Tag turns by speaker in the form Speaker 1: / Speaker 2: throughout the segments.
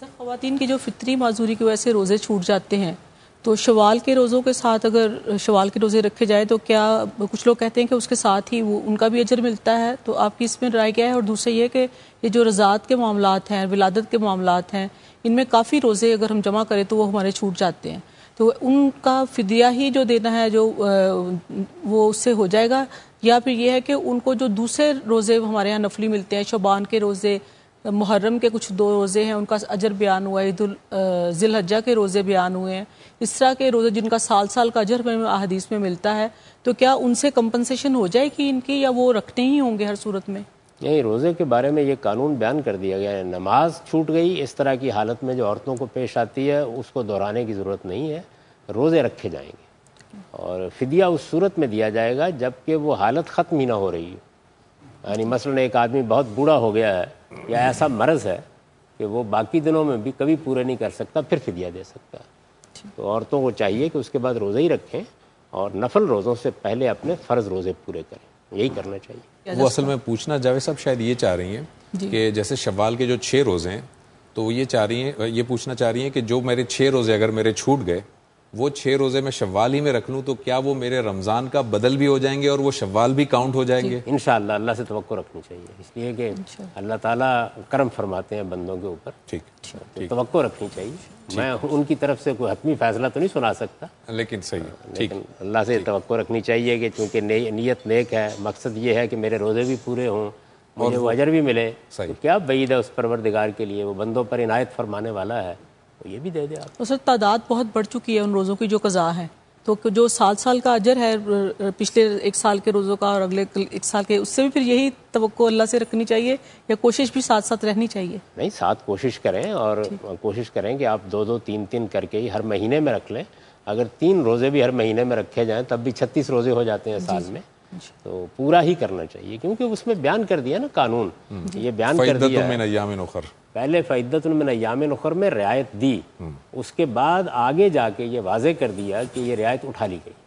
Speaker 1: خواتین کی جو فطری معذوری کی وجہ سے روزے چھوٹ جاتے ہیں تو شوال کے روزوں کے ساتھ اگر شوال کے روزے رکھے جائے تو کیا کچھ لوگ کہتے ہیں کہ اس کے ساتھ ہی وہ ان کا بھی اجر ملتا ہے، تو آپ کی اس میں رائے کیا ہے؟ اور دوسرا یہ کہ یہ جو رضاعت کے معاملات ہیں، ولادت کے معاملات ہیں، ان میں کافی روزے اگر ہم جمع کریں تو وہ ہمارے چھوٹ جاتے ہیں، تو ان کا فدیہ ہی جو دینا ہے جو وہ اس سے ہو جائے گا، یا پھر یہ ہے کہ ان کو جو دوسرے روزے ہمارے یہاں نفلی ملتے ہیں، شعبان کے روزے، محرم کے کچھ 2 روزے ہیں ان کا اجر بیان ہوا ہے، ذی الحجہ کے روزے بیان ہوئے ہیں، اس طرح کے روزے جن کا سال کا اجر میں احادیث میں ملتا ہے، تو کیا ان سے کمپنسیشن ہو جائے گی ان کی، یا وہ رکھنے ہی ہوں گے ہر صورت میں؟
Speaker 2: نہیں، روزے کے بارے میں یہ قانون بیان کر دیا گیا ہے، نماز چھوٹ گئی اس طرح کی حالت میں جو عورتوں کو پیش آتی ہے اس کو دہرانے کی ضرورت نہیں ہے، روزے رکھے جائیں گے، اور فدیہ اس صورت میں دیا جائے گا جب کہ وہ حالت ختم ہی نہ ہو رہی ہے، یعنی مثلا ایک آدمی بہت بوڑھا ہو گیا ہے یا ایسا مرض ہے کہ وہ باقی دنوں میں بھی کبھی پورے نہیں کر سکتا، پھر فدیہ دے سکتا ہے، تو عورتوں کو چاہیے کہ اس کے بعد روزے ہی رکھیں اور نفل روزوں سے پہلے اپنے فرض روزے پورے کریں، یہی کرنا چاہیے۔
Speaker 3: وہ اصل میں پوچھنا جاوید صاحب شاید یہ چاہ رہی ہیں کہ جیسے شوال کے جو 6 روزے ہیں تو وہ یہ پوچھنا چاہ رہی ہیں کہ جو میرے 6 روزے اگر میرے چھوٹ گئے وہ 6 روزے میں شوال ہی میں رکھ لوں تو کیا وہ میرے رمضان کا بدل بھی ہو جائیں گے اور وہ شوال بھی کاؤنٹ ہو جائیں گے؟
Speaker 2: انشاءاللہ اللہ سے توقع رکھنی چاہیے، اس لیے کہ اللہ تعالیٰ کرم فرماتے ہیں بندوں کے اوپر،
Speaker 3: ٹھیک
Speaker 2: توقع رکھنی چاہیے۔ میں ان کی طرف سے کوئی حتمی فیصلہ تو نہیں سنا سکتا،
Speaker 3: لیکن صحیح
Speaker 2: لیکن اللہ سے توقع رکھنی چاہیے کہ چونکہ نیت نیک ہے، مقصد یہ ہے کہ میرے روزے بھی پورے ہوں، مجھے وہ اجر بھی ملے، تو کیا بعید ہے اس پروردگار کے لیے، وہ بندوں پر عنایت فرمانے والا ہے، تو یہ بھی دے دے آپ۔
Speaker 1: سر تعداد بہت بڑھ چکی ہے ان روزوں کی جو قضا ہے، تو جو سال کا اجر ہے پچھلے 1 سال کے روزوں کا اور اگلے 1 سال کے، اس سے بھی پھر یہی توقع اللہ سے رکھنی چاہیے یا کوشش بھی ساتھ رہنی چاہیے؟
Speaker 2: نہیں، ساتھ کوشش کریں، اور کوشش کریں کہ آپ 2 3 کر کے ہی ہر مہینے میں رکھ لیں، اگر 3 روزے بھی ہر مہینے میں رکھے جائیں تب بھی 36 روزے ہو جاتے ہیں سال میں، تو پورا ہی کرنا چاہیے، کیونکہ اس میں بیان کر دیا نا قانون، یہ بیان کر دیا
Speaker 3: من ایام اخر،
Speaker 2: پہلے فعدۃ من ایام اخر میں رعایت دی، اس کے بعد آگے جا کے یہ واضح کر دیا کہ یہ رعایت اٹھا لی گئی،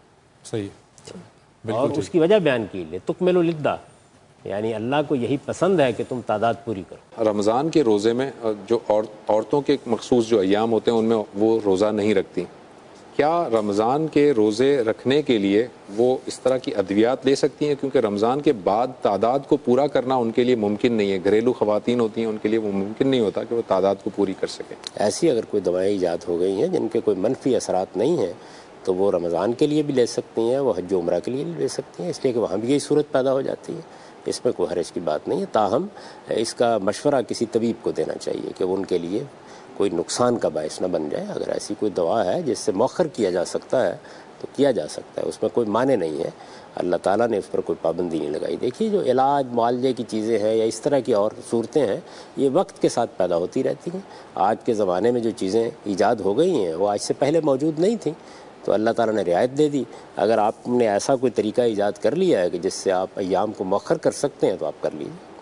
Speaker 3: صحیح،
Speaker 2: اور اس کی وجہ بیان کی، لتکملوا العدۃ، یعنی اللہ کو یہی پسند ہے کہ تم تعداد پوری کرو۔
Speaker 3: رمضان کے روزے میں جو عورتوں کے مخصوص جو ایام ہوتے ہیں ان میں وہ روزہ نہیں رکھتی، کیا رمضان کے روزے رکھنے کے لیے وہ اس طرح کی ادویات لے سکتی ہیں؟ کیونکہ رمضان کے بعد تعداد کو پورا کرنا ان کے لیے ممکن نہیں ہے، گھریلو خواتین ہوتی ہیں ان کے لیے وہ ممکن نہیں ہوتا کہ وہ تعداد کو پوری کر سکیں۔
Speaker 2: ایسی اگر کوئی دوائیں ایجاد ہو گئی ہیں جن کے کوئی منفی اثرات نہیں ہیں تو وہ رمضان کے لیے بھی لے سکتی ہیں، وہ حج و عمرہ کے لیے بھی لے سکتی ہیں، اس لیے کہ وہاں بھی یہی صورت پیدا ہو جاتی ہے، اس میں کوئی حرج کی بات نہیں ہے، تاہم اس کا مشورہ کسی طبیب کو دینا چاہیے کہ وہ ان کے لیے کوئی نقصان کا باعث نہ بن جائے۔ اگر ایسی کوئی دوا ہے جس سے مؤخر کیا جا سکتا ہے تو کیا جا سکتا ہے، اس میں کوئی معنی نہیں ہے، اللہ تعالیٰ نے اس پر کوئی پابندی نہیں لگائی۔ دیکھیے جو علاج معالجے کی چیزیں ہیں یا اس طرح کی اور صورتیں ہیں یہ وقت کے ساتھ پیدا ہوتی رہتی ہیں، آج کے زمانے میں جو چیزیں ایجاد ہو گئی ہیں وہ آج سے پہلے موجود نہیں تھیں، تو اللہ تعالیٰ نے رعایت دے دی۔ اگر آپ نے ایسا کوئی طریقہ ایجاد کر لیا ہے کہ جس سے آپ ایام کو مؤخر کر سکتے ہیں تو آپ کر لیجیے۔